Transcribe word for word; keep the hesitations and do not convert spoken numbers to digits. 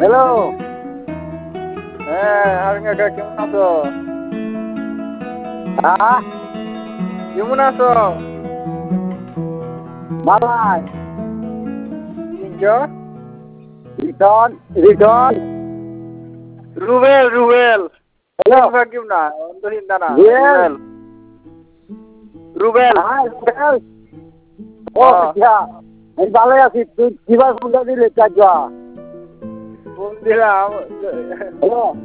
Hello. হ্যাঁ আরিন কাকা কেমন আছো? হ্যাঁ কেমন আছো? বালাই। রিটন রিটন রুবেল রুবেল হ্যালো কেমন না অন্তহীন না রুবেল রুবেল হ্যাঁ রুবেল ও আচ্ছা আমি ভালো আছি তুই কিবার ফোনটা দিলে কাজা ফোন দিলাম হ্যালো